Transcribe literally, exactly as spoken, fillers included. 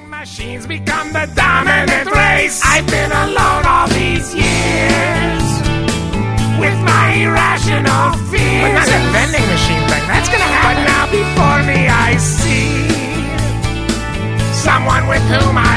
Machines become the dominant race. I've been alone all these years with my irrational fears. But not the vending machine thing, that's gonna happen. But now before me I see someone with whom I